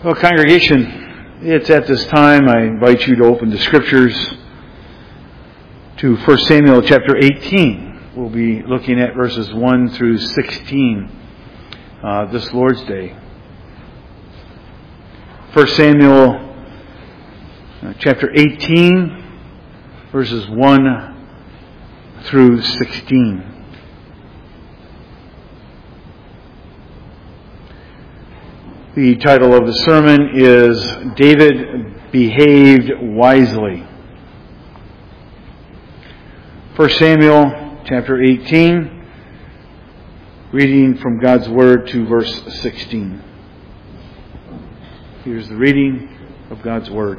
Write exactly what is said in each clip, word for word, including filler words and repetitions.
Well, congregation, it's at this time I invite you to open the Scriptures to First Samuel chapter eighteen. We'll be looking at verses one through sixteen uh, this Lord's Day. First Samuel uh, chapter eighteen, verses one through sixteen. The title of the sermon is David Behaved Wisely. First Samuel chapter eighteen, reading from God's Word to verse sixteen. Here's the reading of God's Word.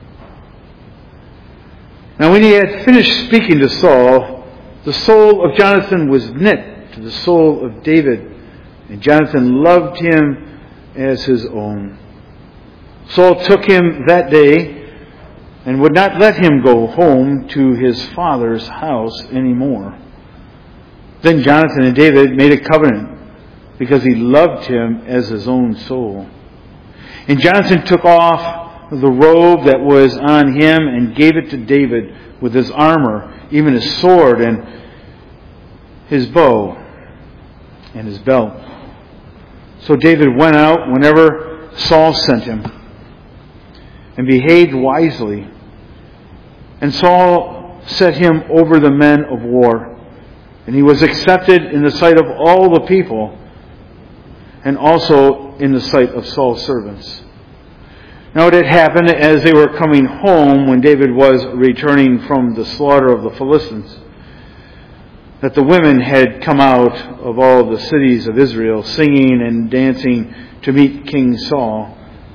Now when he had finished speaking to Saul, the soul of Jonathan was knit to the soul of David, and Jonathan loved him as his own. Saul took him that day and would not let him go home to his father's house anymore. Then Jonathan and David made a covenant because he loved him as his own soul. And Jonathan took off the robe that was on him and gave it to David with his armor, even his sword and his bow and his belt. So David went out whenever Saul sent him and behaved wisely. And Saul set him over the men of war. And he was accepted in the sight of all the people and also in the sight of Saul's servants. Now it had happened as they were coming home when David was returning from the slaughter of the Philistines, that the women had come out of all the cities of Israel singing and dancing to meet King Saul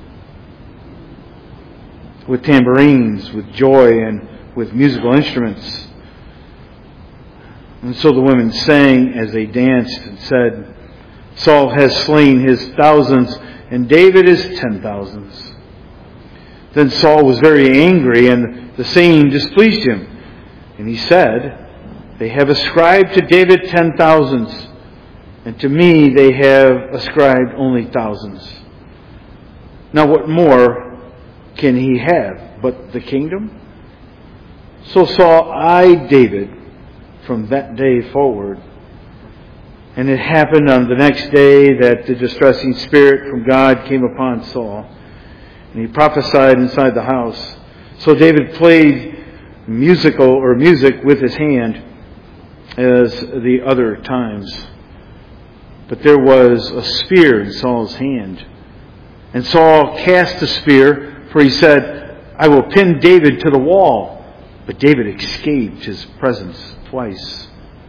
with tambourines, with joy, and with musical instruments. And so the women sang as they danced and said, Saul has slain his thousands and David his ten thousands. Then Saul was very angry and the saying displeased him. And he said, they have ascribed to David ten thousands, and to me they have ascribed only thousands. Now what more can he have but the kingdom? So Saul eyed David from that day forward. And it happened on the next day that the distressing spirit from God came upon Saul, and he prophesied inside the house. So David played musical or music with his hand as the other times. But there was a spear in Saul's hand. And Saul cast the spear, for he said, I will pin David to the wall. But David escaped his presence twice.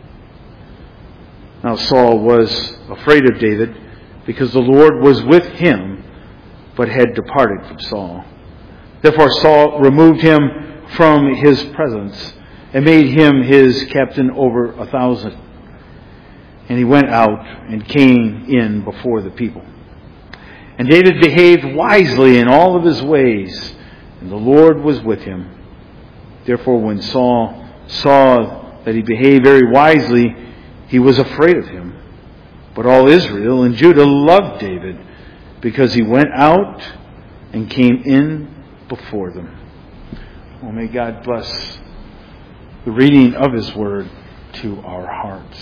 Now Saul was afraid of David, because the Lord was with him, but had departed from Saul. Therefore Saul removed him from his presence, and made him his captain over a thousand. And he went out and came in before the people. And David behaved wisely in all of his ways, and the Lord was with him. Therefore when Saul saw that he behaved very wisely, he was afraid of him. But all Israel and Judah loved David, because he went out and came in before them. Oh, may God bless the reading of His Word to our hearts.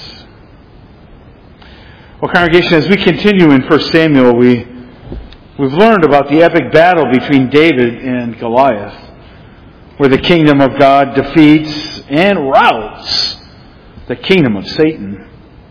Well, congregation, as we continue in First Samuel, we, we've learned about the epic battle between David and Goliath, where the kingdom of God defeats and routs the kingdom of Satan.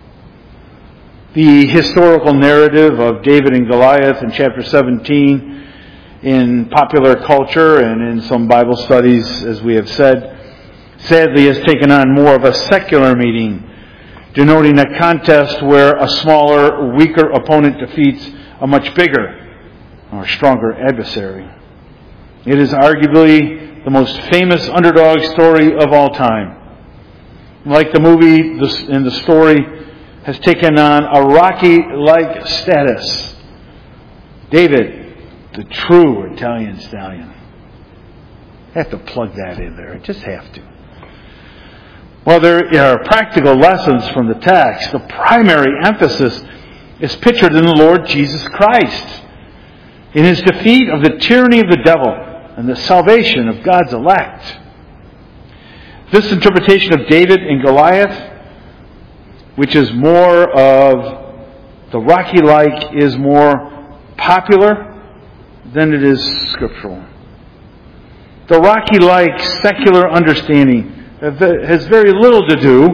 The historical narrative of David and Goliath in chapter seventeen in popular culture and in some Bible studies, as we have said, sadly has taken on more of a secular meaning, denoting a contest where a smaller, weaker opponent defeats a much bigger or stronger adversary. It is arguably the most famous underdog story of all time. Like the movie and the story has taken on a Rocky-like status. David, the true Italian stallion. I have to plug that in there. I just have to. Well, there are practical lessons from the text. The primary emphasis is pictured in the Lord Jesus Christ. in his defeat of the tyranny of the devil and the salvation of God's elect. This interpretation of David and Goliath, which is more of the Rocky-like, is more popular than it is scriptural. The Rocky-like secular understanding has very little to do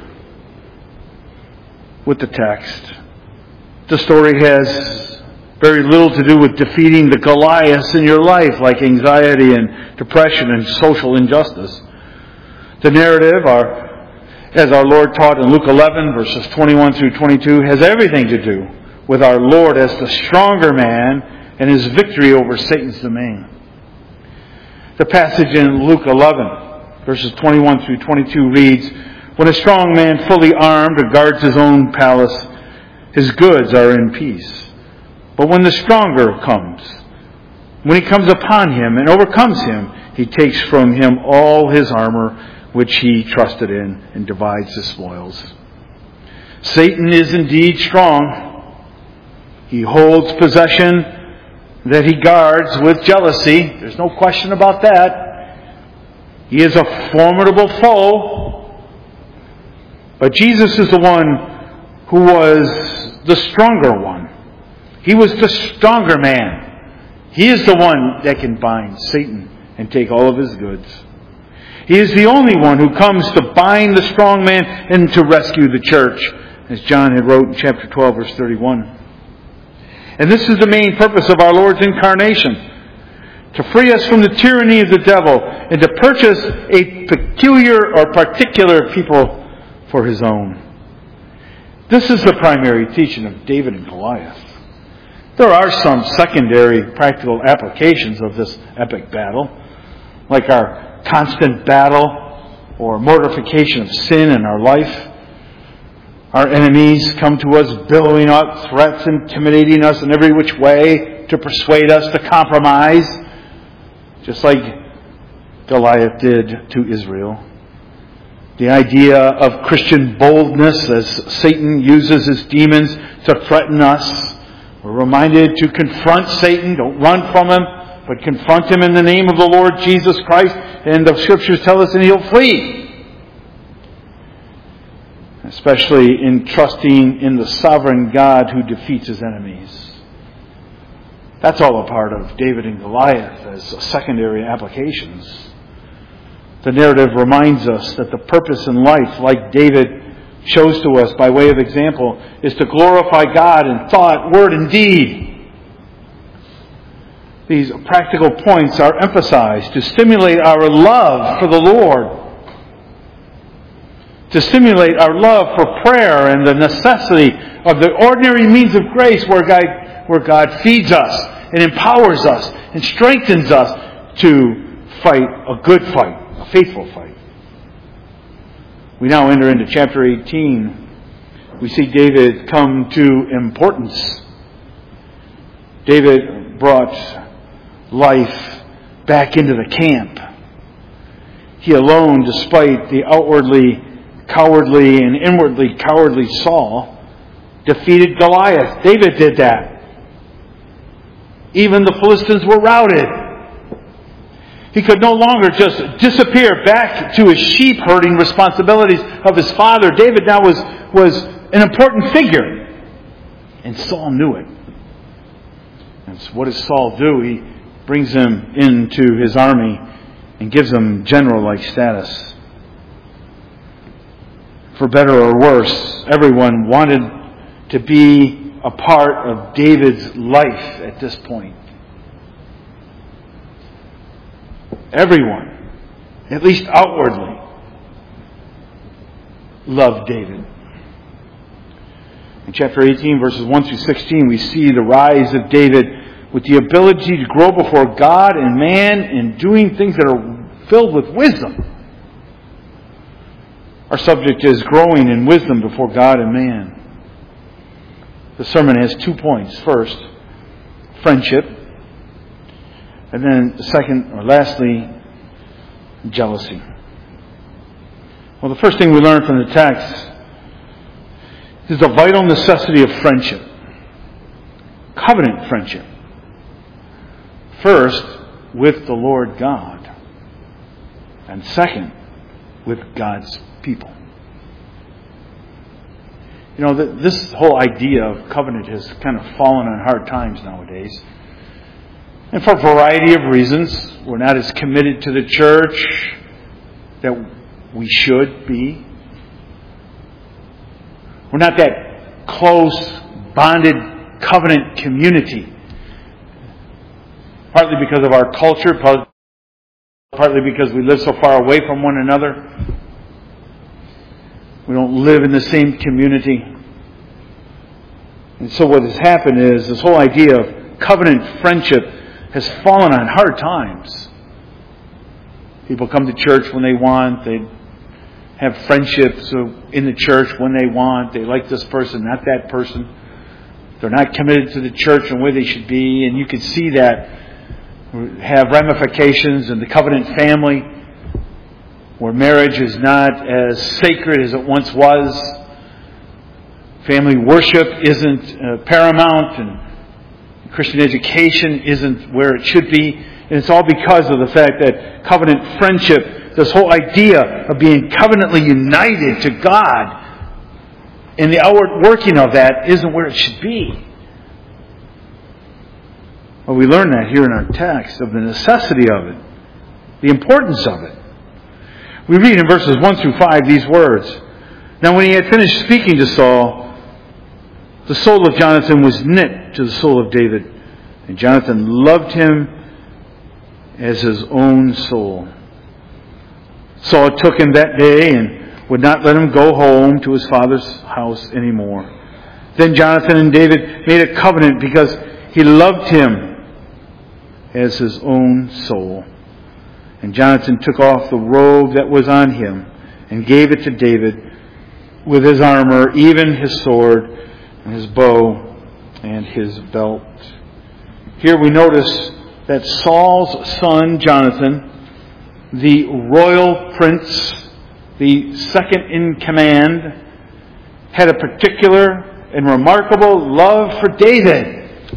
with the text. The story has very little to do with defeating the Goliaths in your life, like anxiety and depression and social injustice. The narrative, our, as our Lord taught in Luke eleven, verses twenty-one through twenty-two, has everything to do with our Lord as the stronger man and his victory over Satan's domain. The passage in Luke eleven, verses twenty-one through twenty-two reads, "When a strong man fully armed guards his own palace, his goods are in peace. But when the stronger comes, when he comes upon him and overcomes him, he takes from him all his armor which he trusted in, and divides the spoils." Satan is indeed strong. He holds possession that he guards with jealousy. There's no question about that. He is a formidable foe. But Jesus is the one who was the stronger one. He was the stronger man. He is the one that can bind Satan and take all of his goods. He is the only one who comes to bind the strong man and to rescue the church, as John had wrote in chapter twelve, verse thirty-one. And this is the main purpose of our Lord's incarnation, to free us from the tyranny of the devil and to purchase a peculiar or particular people for his own. This is the primary teaching of David and Goliath. There are some secondary practical applications of this epic battle, like our constant battle or mortification of sin in our life. Our enemies come to us billowing out threats, intimidating us in every which way to persuade us to compromise, just like Goliath did to Israel. The idea of Christian boldness as Satan uses his demons to threaten us. We're reminded to confront Satan. Don't run from him, but confront him in the name of the Lord Jesus Christ. And the Scriptures tell us, and he'll flee. Especially in trusting in the sovereign God who defeats his enemies. That's all a part of David and Goliath as secondary applications. The narrative reminds us that the purpose in life, like David shows to us by way of example, is to glorify God in thought, word, and deed. These practical points are emphasized to stimulate our love for the Lord, to stimulate our love for prayer and the necessity of the ordinary means of grace where God, where God feeds us and empowers us and strengthens us to fight a good fight, a faithful fight. We now enter into chapter eighteen. We see David come to importance. David brought life back into the camp. He alone, despite the outwardly cowardly and inwardly cowardly Saul, defeated Goliath. David did that. Even the Philistines were routed. He could no longer just disappear back to his sheep herding responsibilities of his father. David now was, was an important figure. And Saul knew it. And so what does Saul do? He brings him into his army and gives him general-like status. For better or worse, everyone wanted to be a part of David's life at this point. Everyone, at least outwardly, loved David. In chapter eighteen, verses one through sixteen, we see the rise of David with the ability to grow before God and man in doing things that are filled with wisdom. Our subject is growing in wisdom before God and man. The sermon has two points. First, friendship. And then second, or lastly, jealousy. Well, the first thing we learn from the text is the vital necessity of friendship. Covenant friendship. First, with the Lord God. And second, with God's people. You know, this whole idea of covenant has kind of fallen on hard times nowadays. And for a variety of reasons. We're not as committed to the church that we should be. We're not that close, bonded covenant community. Partly because of our culture, partly because we live so far away from one another. We don't live in the same community. And so what has happened is this whole idea of covenant friendship has fallen on hard times. People come to church when they want. They have friendships in the church when they want. They like this person, not that person. They're not committed to the church in the way they should be. And you can see that have ramifications in the covenant family, where marriage is not as sacred as it once was. Family worship isn't uh, paramount, and Christian education isn't where it should be. And it's all because of the fact that covenant friendship, this whole idea of being covenantly united to God, and the outward working of that isn't where it should be. Well, we learn that here in our text, of the necessity of it, the importance of it. We read in verses one through five these words. Now when he had finished speaking to Saul, the soul of Jonathan was knit to the soul of David, and Jonathan loved him as his own soul. Saul took him that day and would not let him go home to his father's house anymore. Then Jonathan and David made a covenant because he loved him as his own soul. And Jonathan took off the robe that was on him and gave it to David with his armor, even his sword and his bow and his belt. Here we notice that Saul's son Jonathan, the royal prince, the second in command, had a particular and remarkable love for David.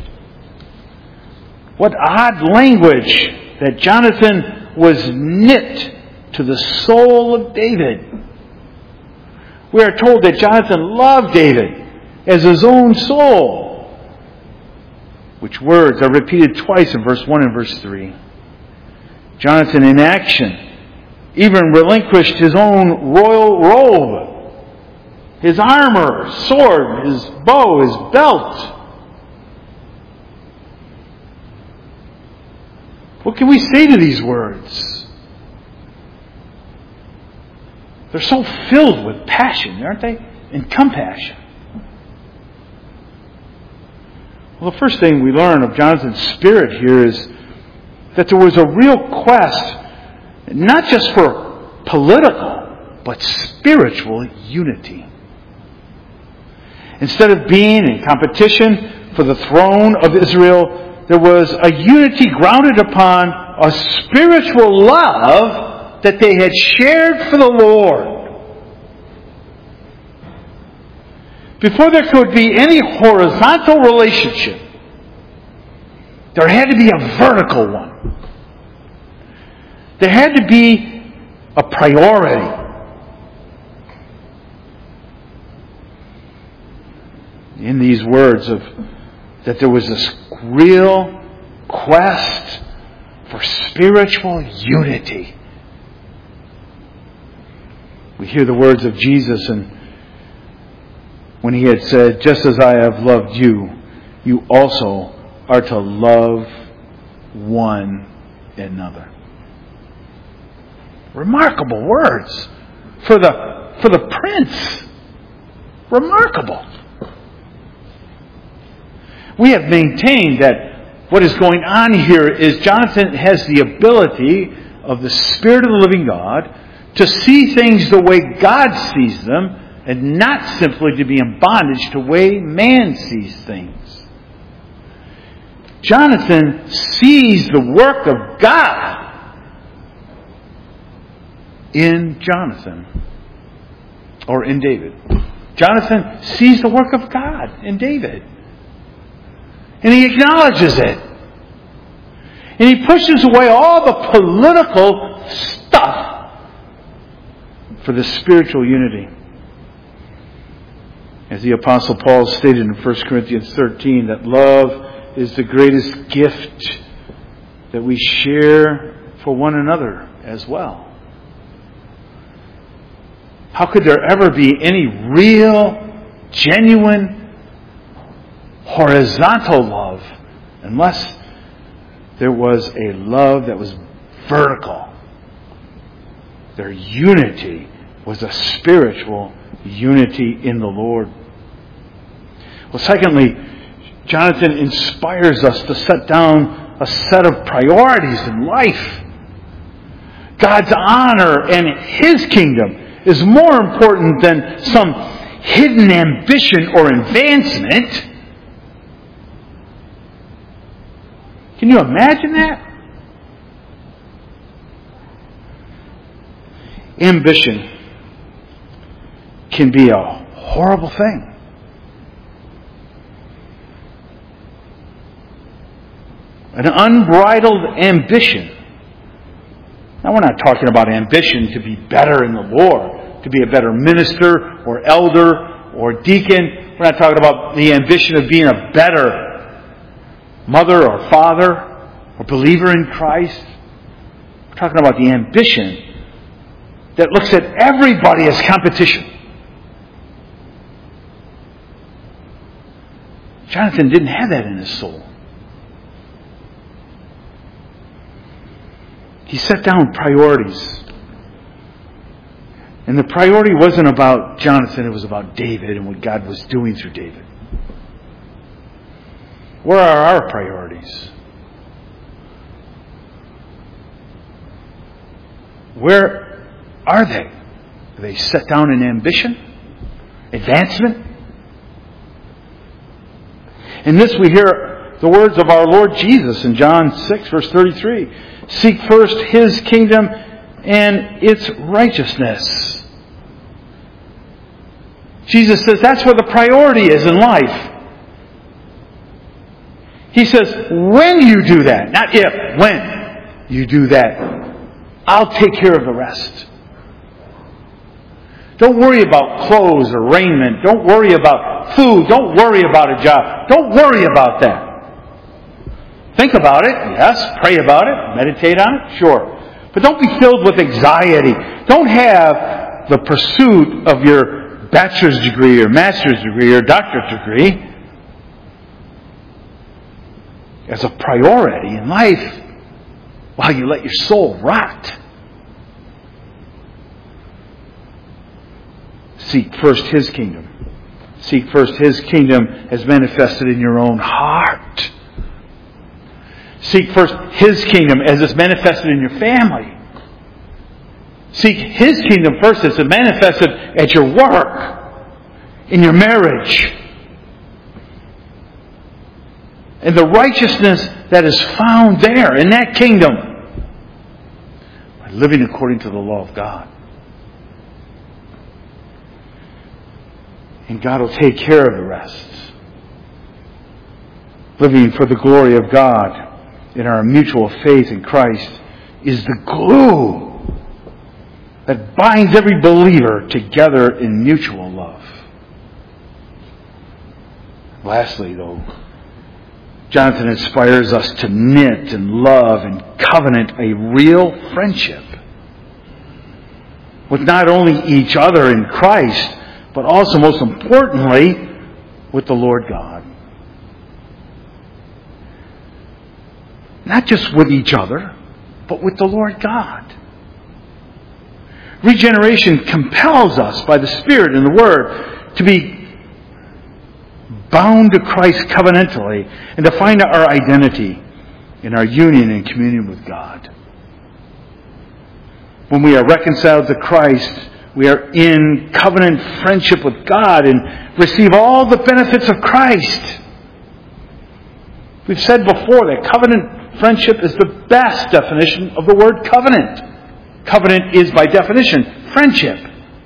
What odd language that Jonathan was knit to the soul of David. We are told that Jonathan loved David as his own soul, which words are repeated twice in verse one and verse three. Jonathan in action even relinquished his own royal robe, his armor, sword, his bow, his belt. What can we say to these words? They're so filled with passion, aren't they? And compassion. Well, the first thing we learn of Jonathan's spirit here is that there was a real quest, not just for political, but spiritual unity. Instead of being in competition for the throne of Israel, there was a unity grounded upon a spiritual love that they had shared for the Lord. Before there could be any horizontal relationship, there had to be a vertical one. There had to be a priority. In these words of that there was this real quest for spiritual unity. We hear the words of Jesus, and when he had said, "Just as I have loved you, you also are to love one another." Remarkable words for the for the prince. Remarkable. We have maintained that what is going on here is Jonathan has the ability of the Spirit of the living God to see things the way God sees them, and not simply to be in bondage to the way man sees things. Jonathan sees the work of God in Jonathan, or in David. Jonathan sees the work of God in David. And he acknowledges it. And he pushes away all the political stuff for the spiritual unity. As the Apostle Paul stated in First Corinthians thirteen, that love is the greatest gift that we share for one another as well. How could there ever be any real, genuine, horizontal love unless there was a love that was vertical? Their unity was a spiritual unity in the Lord. Well, secondly, Jonathan inspires us to set down a set of priorities in life. God's honor and His kingdom is more important than some hidden ambition or advancement. Can you imagine that? Ambition can be a horrible thing. An unbridled ambition. Now, we're not talking about ambition to be better in the Lord, to be a better minister or elder or deacon. We're not talking about the ambition of being a better mother or father or believer in Christ. We're talking about the ambition that looks at everybody as competition. Jonathan didn't have that in his soul. He set down priorities. And the priority wasn't about Jonathan, it was about David and what God was doing through David. Where are our priorities? Where are they? Are they set down in ambition? Advancement? In this we hear the words of our Lord Jesus in John six, verse thirty-three. Seek first His kingdom and its righteousness. Jesus says that's where the priority is in life. He says, when you do that, not if, when you do that, I'll take care of the rest. Don't worry about clothes or raiment. Don't worry about food. Don't worry about a job. Don't worry about that. Think about it, yes. Pray about it. Meditate on it, sure. But don't be filled with anxiety. Don't have the pursuit of your bachelor's degree or master's degree or doctorate degree as a priority in life while you let your soul rot. Seek first His kingdom. Seek first His kingdom as manifested in your own heart. Seek first His kingdom as it's manifested in your family. Seek His kingdom first as it's manifested at your work, in your marriage. And the righteousness that is found there in that kingdom by living according to the law of God. And God will take care of the rest. Living for the glory of God in our mutual faith in Christ is the glue that binds every believer together in mutual love. Lastly, though, Jonathan inspires us to knit and love and covenant a real friendship with not only each other in Christ, but also, most importantly, with the Lord God. Not just with each other, but with the Lord God. Regeneration compels us by the Spirit and the Word to be bound to Christ covenantally and to find our identity in our union and communion with God. When we are reconciled to Christ, we are in covenant friendship with God and receive all the benefits of Christ. We've said before that covenant friendship is the best definition of the word covenant. Covenant is, by definition, friendship.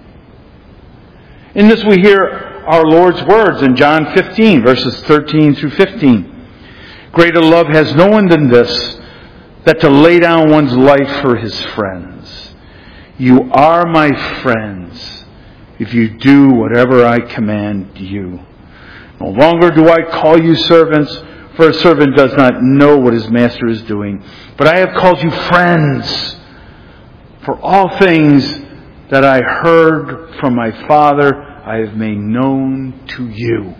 In this we hear our Lord's words in John fifteen, verses thirteen through fifteen. Greater love has no one than this, that to lay down one's life for his friends. You are my friends if you do whatever I command you. No longer do I call you servants, for a servant does not know what his master is doing. But I have called you friends, for all things that I heard from my Father I have made known to you.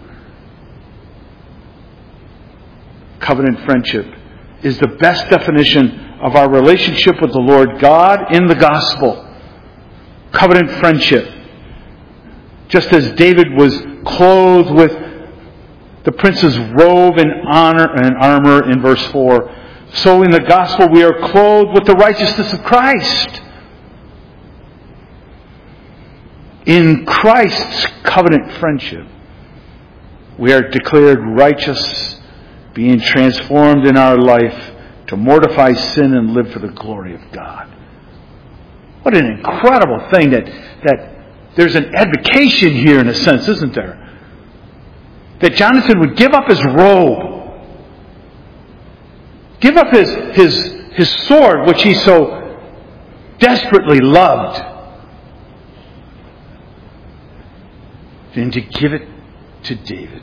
Covenant friendship is the best definition of our relationship with the Lord God in the gospel. Covenant friendship. Just as David was clothed with the prince's robe and honor and armor in verse four, so in the gospel we are clothed with the righteousness of Christ. In Christ's covenant friendship, we are declared righteous, being transformed in our life to mortify sin and live for the glory of God. What an incredible thing that, that there's an advocation here in a sense, isn't there? That Jonathan would give up his robe, give up his, his, his sword, which he so desperately loved, and to give it to David.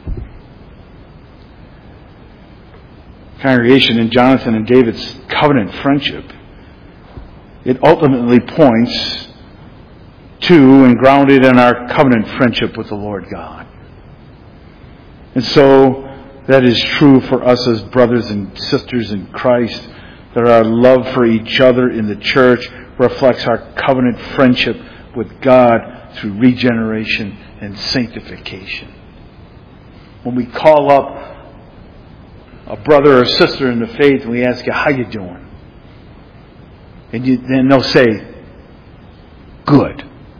Congregation, in Jonathan and David's covenant friendship, it ultimately points to and grounded in our covenant friendship with the Lord God. And so that is true for us as brothers and sisters in Christ, that our love for each other in the church reflects our covenant friendship with God through regeneration and sanctification. When we call up a brother or sister in the faith and we ask you, how you doing? And you, then they'll say, good.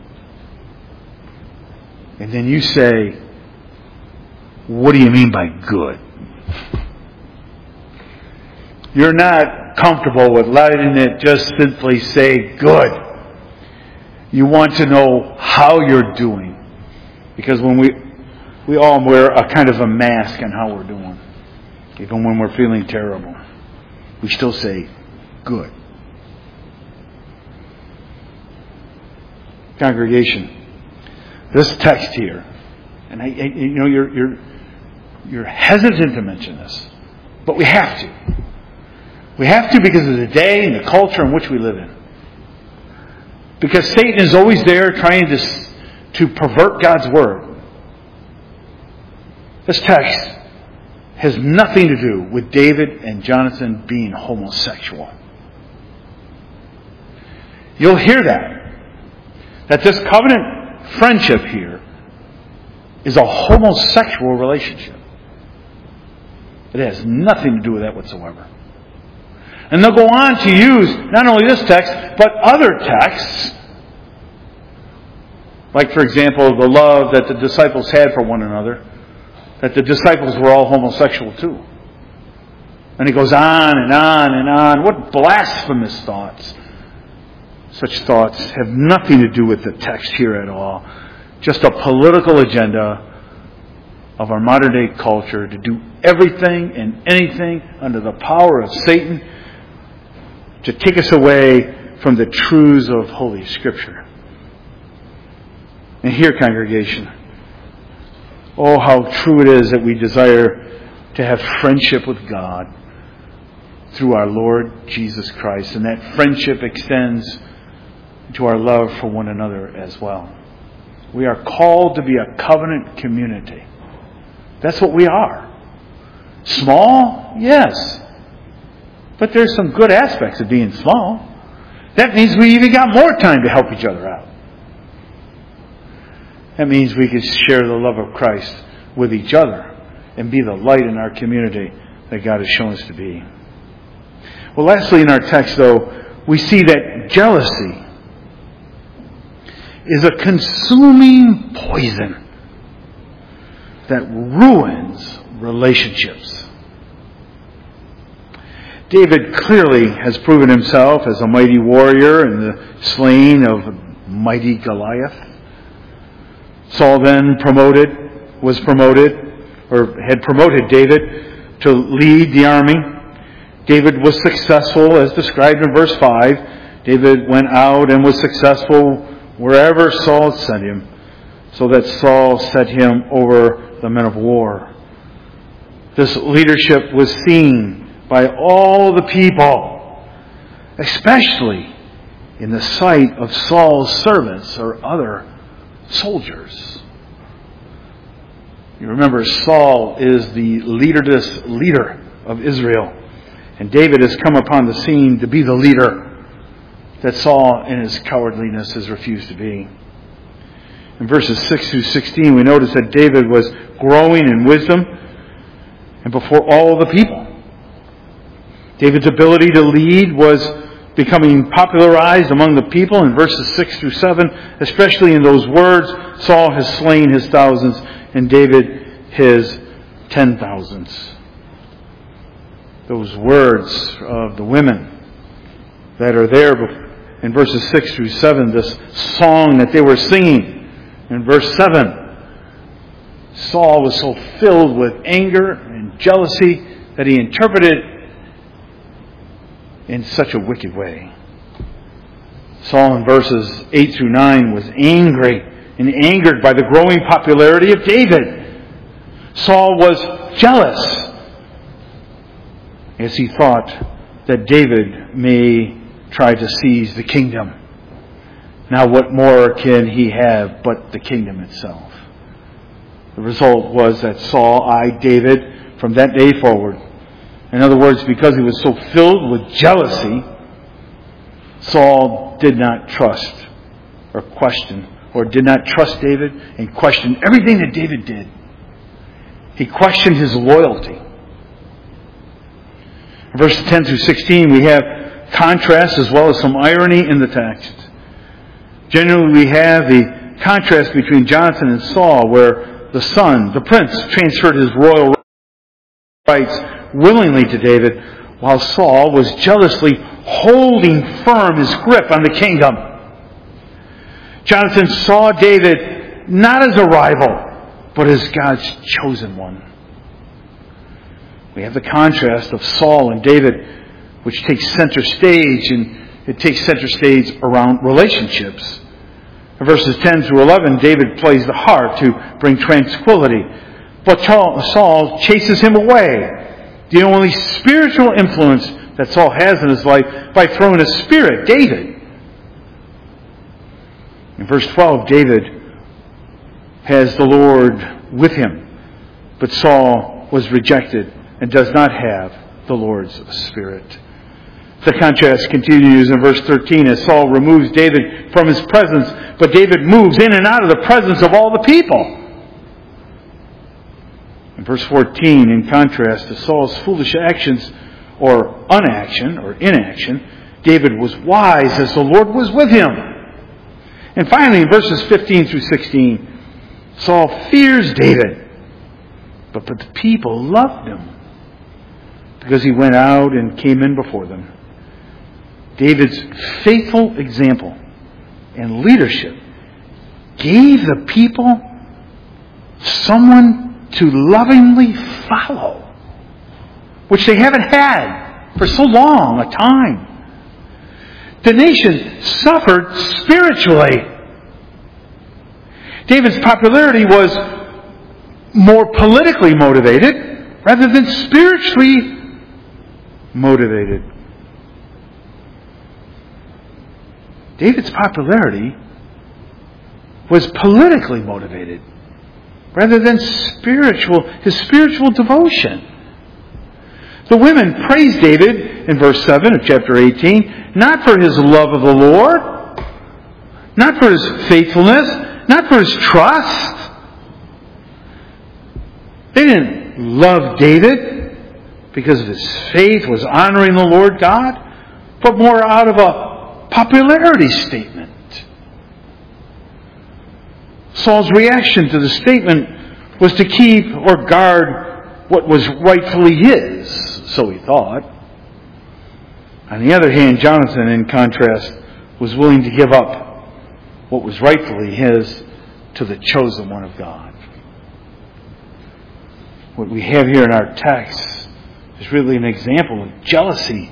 And then you say, what do you mean by good? You're not comfortable with letting it just simply say good. You want to know how you're doing. Because when we we all wear a kind of a mask on how we're doing. Even when we're feeling terrible. We still say good. Congregation, this text here, and I, I, you know you're you're You're hesitant to mention this, but we have to. We have to because of the day and the culture in which we live in. Because Satan is always there trying to, to pervert God's word. This text has nothing to do with David and Jonathan being homosexual. You'll hear that. That this covenant friendship here is a homosexual relationship. It has nothing to do with that whatsoever. And they'll go on to use not only this text, but other texts. Like, for example, the love that the disciples had for one another. That the disciples were all homosexual too. And it goes on and on and on. What blasphemous thoughts. Such thoughts have nothing to do with the text here at all. Just a political agenda of our modern day culture to do everything and anything under the power of Satan to take us away from the truths of Holy Scripture. And here, congregation, oh, how true it is that we desire to have friendship with God through our Lord Jesus Christ. And that friendship extends to our love for one another as well. We are called to be a covenant community. That's what we are. Small? Yes. But there's some good aspects of being small. That means we even got more time to help each other out. That means we can share the love of Christ with each other and be the light in our community that God has shown us to be. Well, lastly in our text, though, we see that jealousy is a consuming poison that ruins relationships. David clearly has proven himself as a mighty warrior in the slaying of mighty Goliath. Saul then promoted, was promoted, or had promoted David to lead the army. David was successful as described in verse five. David went out and was successful wherever Saul sent him, so that Saul set him over the men of war. This leadership was seen by all the people, especially in the sight of Saul's servants or other soldiers. You remember, Saul is the leaderless leader of Israel, and David has come upon the scene to be the leader that Saul in his cowardliness has refused to be. In verses six through sixteen, we notice that David was growing in wisdom and before all the people. David's ability to lead was becoming popularized among the people in verses six through seven, especially in those words, Saul has slain his thousands and David his ten thousands. Those words of the women that are there in verses six through seven, this song that they were singing in verse seven. Saul was so filled with anger and jealousy that he interpreted in such a wicked way. Saul in verses eight through nine was angry and angered by the growing popularity of David. Saul was jealous as he thought that David may try to seize the kingdom. Now what more can he have but the kingdom itself? The result was that Saul eyed David from that day forward. In other words, because he was so filled with jealousy, Saul did not trust or question, or did not trust David and questioned everything that David did. He questioned his loyalty. In verses ten through sixteen, we have contrast as well as some irony in the text. Generally, we have the contrast between Jonathan and Saul, where the son, the prince, transferred his royal rights willingly to David, while Saul was jealously holding firm his grip on the kingdom. Jonathan saw David not as a rival, but as God's chosen one. We have the contrast of Saul and David, which takes center stage, and it takes center stage around relationships. In verses ten through eleven, David plays the harp to bring tranquility, but Saul chases him away. The only spiritual influence that Saul has in his life by throwing a spear at David. In verse twelve, David has the Lord with him, but Saul was rejected and does not have the Lord's Spirit. The contrast continues in verse thirteen as Saul removes David from his presence, but David moves in and out of the presence of all the people. In verse fourteen, in contrast to Saul's foolish actions or unaction or inaction, David was wise as the Lord was with him. And finally, in verses fifteen through sixteen, Saul fears David, but, but the people loved him because he went out and came in before them. David's faithful example and leadership gave the people someone to lovingly follow, which they haven't had for so long a time. The nation suffered spiritually. David's popularity was more politically motivated rather than spiritually motivated. David's popularity was politically motivated rather than spiritual, his spiritual devotion. The women praised David in verse seven of chapter eighteen, not for his love of the Lord, not for his faithfulness, not for his trust. They didn't love David because of his faith was honoring the Lord God, but more out of a popularity statement. Saul's reaction to the statement was to keep or guard what was rightfully his, so he thought. On the other hand, Jonathan, in contrast, was willing to give up what was rightfully his to the chosen one of God. What we have here in our text is really an example of jealousy.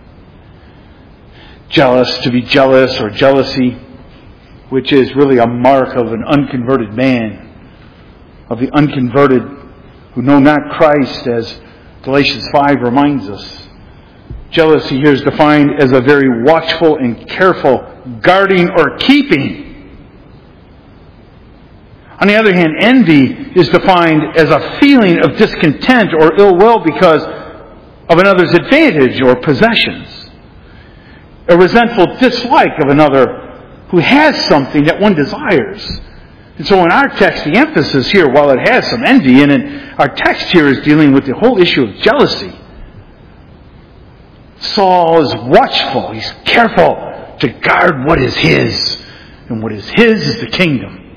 Jealous, to be jealous, or jealousy, which is really a mark of an unconverted man, of the unconverted who know not Christ, as Galatians five reminds us. Jealousy here is defined as a very watchful and careful guarding or keeping. On the other hand, envy is defined as a feeling of discontent or ill will because of another's advantage or possessions. A resentful dislike of another who has something that one desires. And so in our text, the emphasis here, while it has some envy in it, our text here is dealing with the whole issue of jealousy. Saul is watchful. He's careful to guard what is his. And what is his is the kingdom.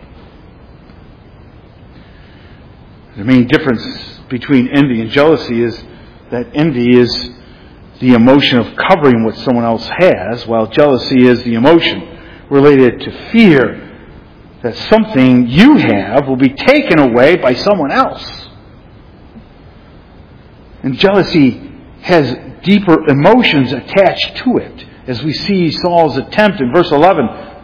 The main difference between envy and jealousy is that envy is the emotion of covering what someone else has, while jealousy is the emotion related to fear that something you have will be taken away by someone else. And jealousy has deeper emotions attached to it, as we see Saul's attempt in verse eleven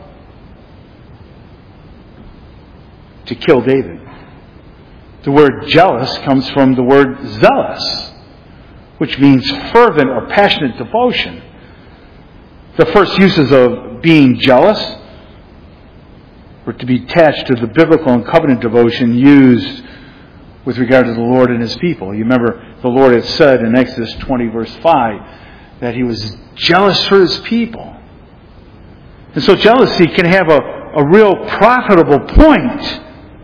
to kill David. The word jealous comes from the word zealous, which means fervent or passionate devotion. The first uses of being jealous were to be attached to the biblical and covenant devotion used with regard to the Lord and His people. You remember the Lord had said in Exodus twenty verse five that He was jealous for His people. And so jealousy can have a, a real profitable point.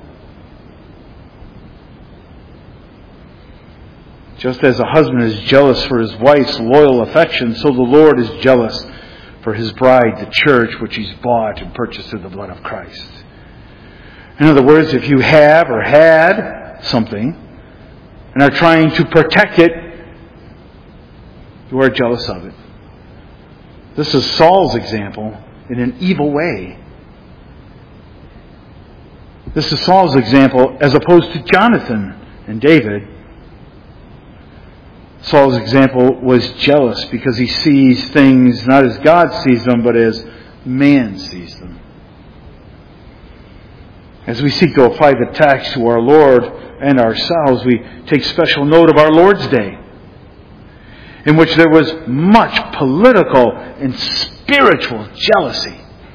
Just as a husband is jealous for his wife's loyal affection, so the Lord is jealous for His bride, the church, which He's bought and purchased through the blood of Christ. In other words, if you have or had something and are trying to protect it, you are jealous of it. This is Saul's example in an evil way. This is Saul's example as opposed to Jonathan and David. Saul's example was jealous because he sees things not as God sees them, but as man sees them. As we seek to apply the text to our Lord and ourselves, we take special note of our Lord's Day, in which there was much political and spiritual jealousy.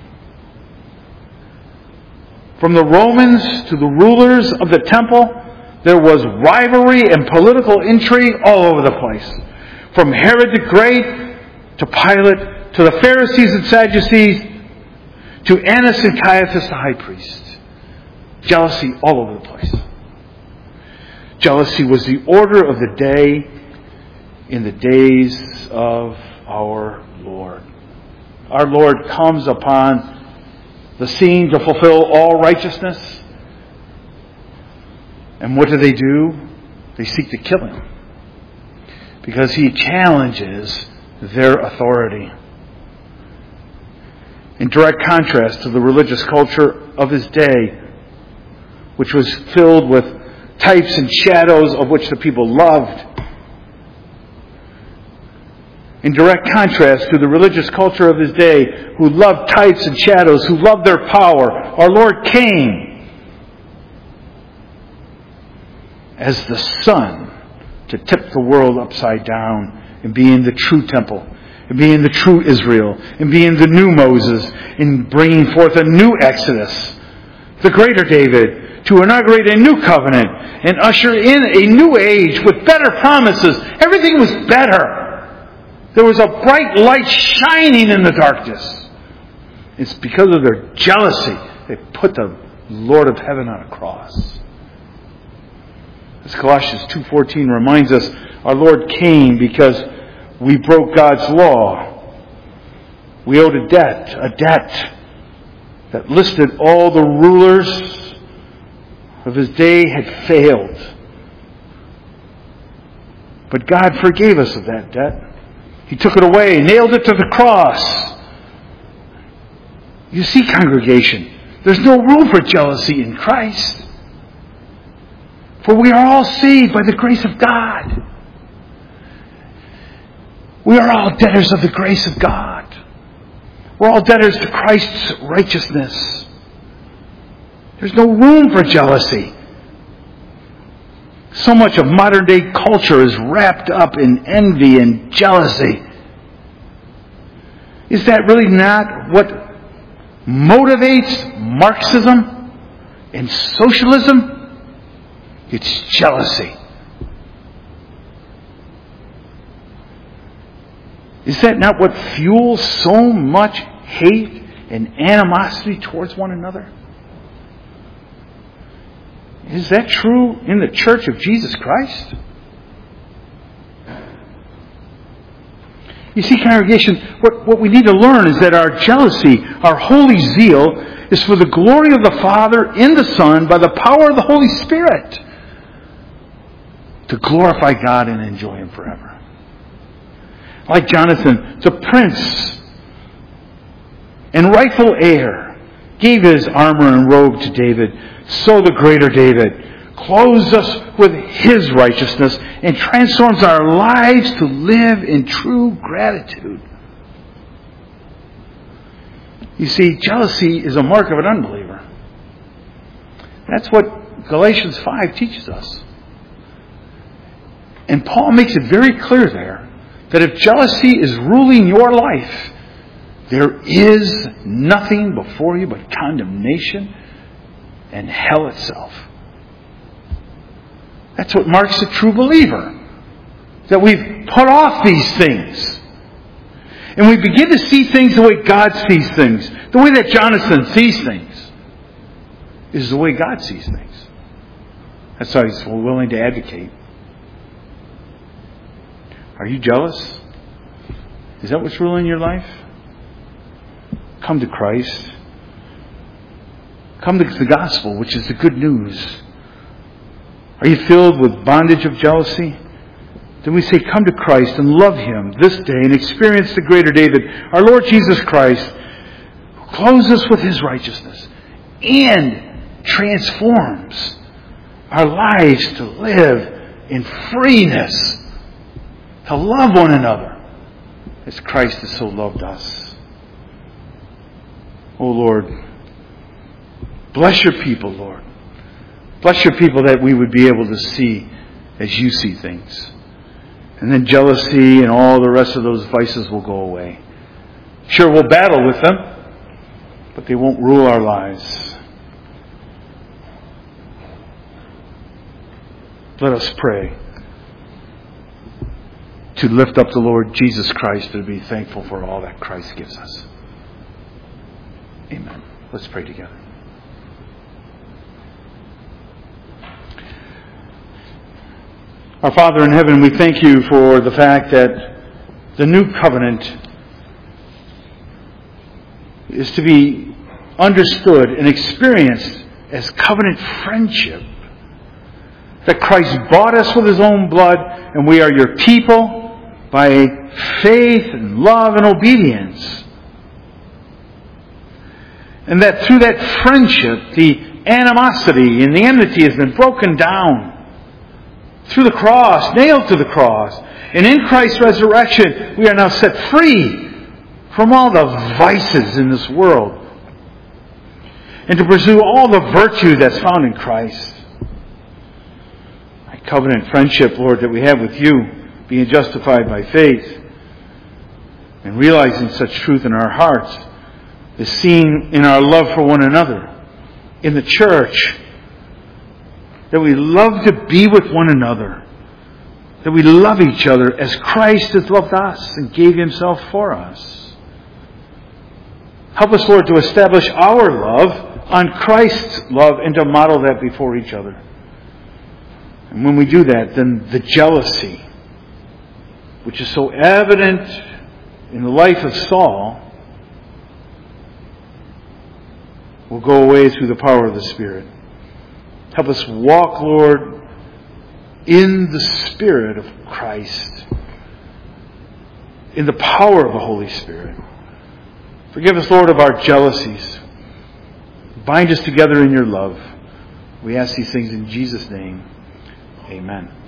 From the Romans to the rulers of the temple, there was rivalry and political intrigue all over the place. From Herod the Great to Pilate to the Pharisees and Sadducees to Annas and Caiaphas the high priest. Jealousy all over the place. Jealousy was the order of the day in the days of our Lord. Our Lord comes upon the scene to fulfill all righteousness. And what do they do? They seek to kill Him, because He challenges their authority. In direct contrast to the religious culture of His day, which was filled with types and shadows of which the people loved. In direct contrast to the religious culture of His day, who loved types and shadows, who loved their power, our Lord came as the Son to tip the world upside down and be in the true temple, and be in the true Israel, and be in the new Moses, in bringing forth a new Exodus, the greater David, to inaugurate a new covenant and usher in a new age with better promises. Everything was better. There was a bright light shining in the darkness. It's because of their jealousy they put the Lord of heaven on a cross. As Colossians two fourteen reminds us, our Lord came because we broke God's law. We owed a debt, a debt that listed all the rulers of His day had failed. But God forgave us of that debt. He took it away, nailed it to the cross. You see, congregation, there's no room for jealousy in Christ. For we are all saved by the grace of God. We are all debtors of the grace of God. We're all debtors to Christ's righteousness. There's no room for jealousy. So much of modern day culture is wrapped up in envy and jealousy. Is that really not what motivates Marxism and socialism? It's jealousy. Is that not what fuels so much hate and animosity towards one another? Is that true in the Church of Jesus Christ? You see, congregation, what, what we need to learn is that our jealousy, our holy zeal, is for the glory of the Father in the Son by the power of the Holy Spirit to glorify God and enjoy Him forever. Like Jonathan, the prince and rightful heir gave his armor and robe to David, so the greater David clothes us with His righteousness and transforms our lives to live in true gratitude. You see, jealousy is a mark of an unbeliever. That's what Galatians five teaches us. And Paul makes it very clear there that if jealousy is ruling your life, there is nothing before you but condemnation and hell itself. That's what marks a true believer. That we've put off these things. And we begin to see things the way God sees things. The way that Jonathan sees things is the way God sees things. That's why He's willing to advocate. Are you jealous? Is that what's ruling your life? Come to Christ. Come to the gospel, which is the good news. Are you filled with bondage of jealousy? Then we say, come to Christ and love Him this day and experience the greater David, our Lord Jesus Christ, who clothes us with His righteousness and transforms our lives to live in freeness, to love one another as Christ has so loved us. Oh Lord, bless your people, Lord. Bless your people that we would be able to see as you see things. And then jealousy and all the rest of those vices will go away. Sure, we'll battle with them, but they won't rule our lives. Let us pray to lift up the Lord Jesus Christ and to be thankful for all that Christ gives us. Amen. Let's pray together. Our Father in heaven, we thank you for the fact that the new covenant is to be understood and experienced as covenant friendship. That Christ bought us with His own blood and we are your people by faith and love and obedience. And that through that friendship, the animosity and the enmity has been broken down. Through the cross, nailed to the cross. And in Christ's resurrection, we are now set free from all the vices in this world. And to pursue all the virtue that's found in Christ. My covenant friendship, Lord, that we have with you, being justified by faith and realizing such truth in our hearts, is seen in our love for one another, in the church. That we love to be with one another. That we love each other as Christ has loved us and gave Himself for us. Help us, Lord, to establish our love on Christ's love and to model that before each other. And when we do that, then the jealousy, which is so evident in the life of Saul, will go away through the power of the Spirit. Help us walk, Lord, in the Spirit of Christ, in the power of the Holy Spirit. Forgive us, Lord, of our jealousies. Bind us together in your love. We ask these things in Jesus' name. Amen.